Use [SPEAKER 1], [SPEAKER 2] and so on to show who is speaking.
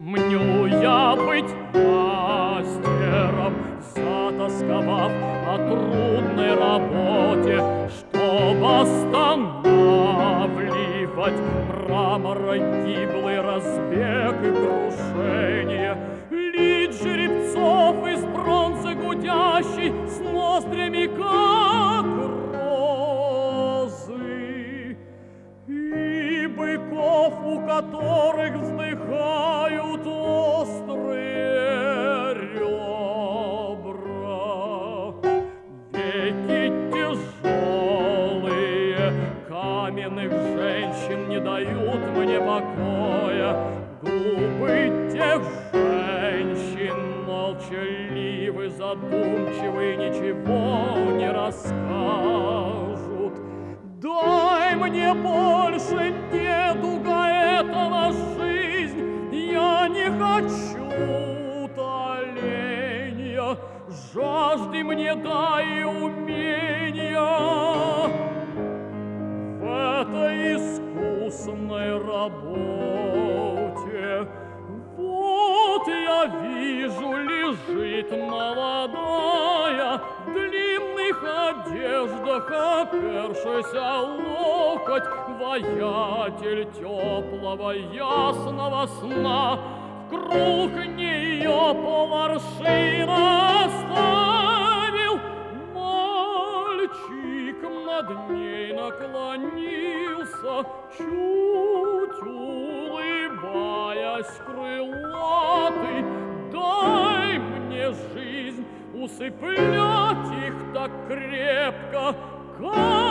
[SPEAKER 1] Мню я быть мастером, затосковав о трудной работе, чтоб останавливать мрамора гиблый разбег и крушение, лить жеребцов из бронзы гудящей с ноздрями, как розы, и быков, у которых вздыхают острые ребра. Веки тяжелые каменных женщин не дают мне покоя. Губы тех женщин молчаливы, задумчивы, ничего не расскажут. Дай мне больше недуга этого жизнь, я не хочу утоления, жажды мне дай умения в этой искусной работе. Вот я вижу, лежит молодая, в длинных одеждах, опершися локоть, воятель теплого ясного сна. Вкруг нее поларшина оставил, мальчик над ней наклонился, чуть улыбаясь крылатый. Дай мне жизнь усыплять их так крепко, как